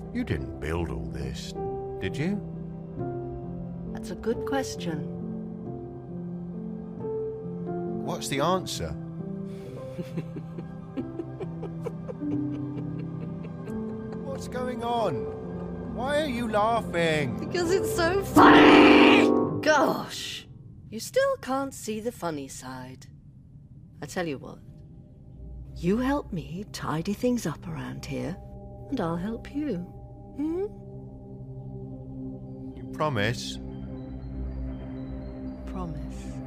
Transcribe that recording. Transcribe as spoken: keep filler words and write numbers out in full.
You didn't build all this, did you? That's a good question. What's the answer? What's going on? Why are you laughing? Because it's so funny! Gosh, you still can't see the funny side. I tell you what, you help me tidy things up around here, and I'll help you. Hmm? You promise? Promise.